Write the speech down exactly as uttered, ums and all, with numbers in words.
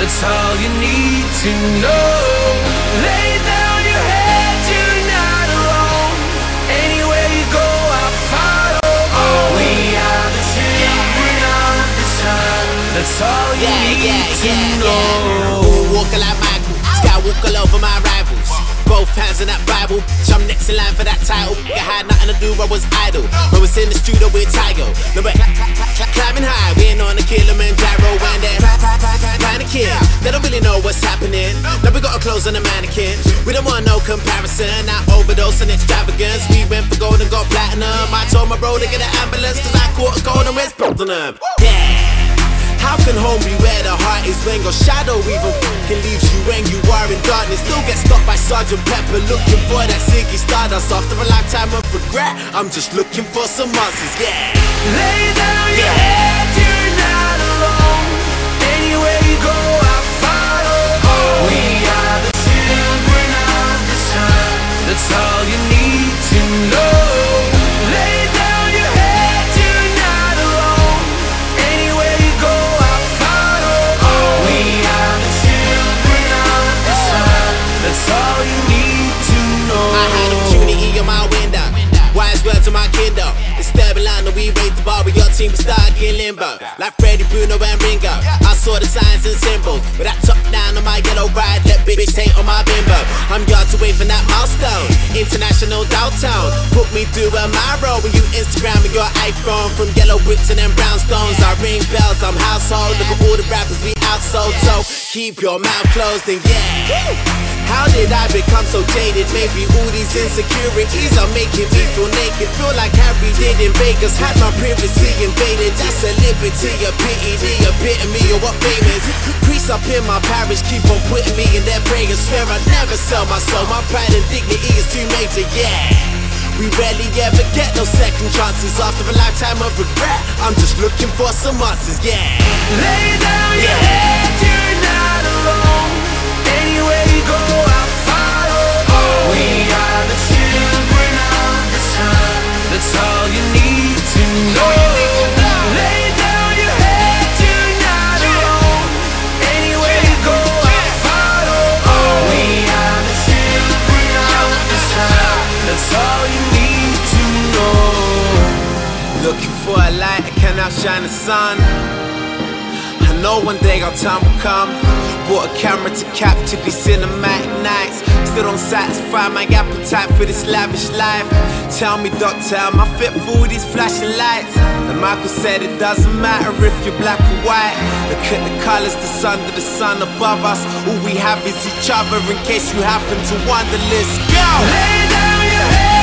That's all you need to know. Lay down your head, you're not alone. Anywhere you go, I'll follow. Oh, we are the children of the sun. That's all you yeah, need yeah, to yeah, know. Yeah. Walker like Michael, Skywalk all over my rivals. Both hands in that Bible, I'm next in line for that title. I had nothing to do, I was idle. When we was in the studio with Tygo. No, but climbing high, we ain't on the Kilimanjaro. And they're trying to kill, they don't really know what's happening. Now we got our clothes on the mannequin. We don't want no comparison, not overdose and extravagance. We went for gold and got platinum. I told my bro to get an ambulance, cause I caught a cold and wrist on them. Yeah. How can home be where the heart is when your shadow even f***ing leaves you when you are in darkness? Still get stopped by Sergeant Pepper, looking for that Ziggy Stardust. After a lifetime of regret, I'm just looking for some answers, yeah. Lay down your yeah. head, you're not alone. Anywhere you go, I'll follow. Oh, we are the children of the sun. That's all you need to know. Lay down your head, you're not alone. Anywhere you go, I'll follow. Oh, we are the children of the sun. That's all you need to know. I had opportunity on my window. Wise words on my Kindle. It's Sterling that we raised the bar with your team, we started in limbo. Like Freddie, Bruno and Ringo. I saw the signs and symbols. With that top down on my yellow ride, that bitch hate on my bimbo. I'm yards away from that milestone. International downtown. Put me through a mile when you Instagram with your iPhone. From yellow bricks and then brownstones. I ring bells, I'm household. Look at all the rappers we outsold. So keep your mouth closed and yeah. How did I become so jaded? Maybe all these insecurities are making me feel naked. Feel like Harry did in Vegas. Had my privacy invaded. That's a liberty, a pity, the epitome of what famous. Priests up in my parish keep on putting me in their prayers. Swear I'd never sell my soul. My pride and dignity is too major, yeah. We rarely ever get no second chances. After a lifetime of regret, I'm just looking for some answers, yeah. Lay down your yeah. head, you're not alone. Anywhere you go, I'll follow. Oh, we are the children of the sun. That's all you need to know. Lay down your head, you're not alone. Anywhere you go, I'll follow. Oh, we are the children of the sun. That's all you need to know. Looking for a light that can outshine the sun. I know one day our time will come. Bought a camera to capture these cinematic nights. Still don't satisfy my appetite for this lavish life. Tell me, doctor, am I fit for all these flashing lights? And Michael said it doesn't matter if you're black or white. Look at the colors that's under the sun above us. All we have is each other in case you happen to wonder. Let's go! Lay down your head.